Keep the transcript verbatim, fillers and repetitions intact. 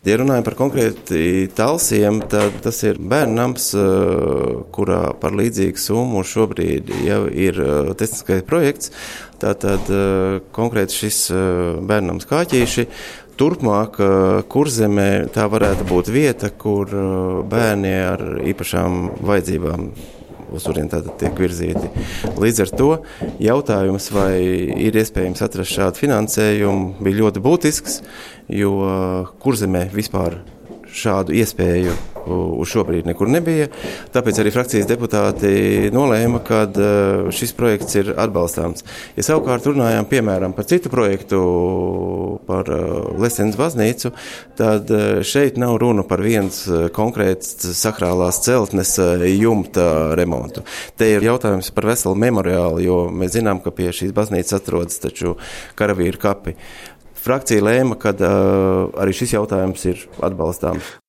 Ja runājam par konkrēti Talsiem, tad tas ir bērnams, kurā par līdzīgu summu šobrīd jau ir tehniskais projekts. Tātad konkrēti šis bērnams Kāķīši. Turpmāk Kurzemē tā varētu būt vieta, kur bērni ar īpašām vajadzībām uz turieni tātad tiek virzīti. Līdz ar to jautājums, vai ir iespējams atrast šādu finansējumu, bija ļoti būtisks, jo Kurzemē vispār šādu iespēju uz šobrīd nekur nebija. Tāpēc arī frakcijas deputāti nolēma, ka šis projekts ir atbalstāms. Ja savukārt runājām, piemēram, par citu projektu, par Lesenes baznīcu, tad šeit nav runa par viens konkrēts sakrālās celtnes jumta remontu. Te ir jautājums par veselu memoriālu, jo mēs zinām, ka pie šīs baznīcas atrodas taču karavīru kapi. Frakcija lēma, ka uh, arī šis jautājums ir atbalstāms.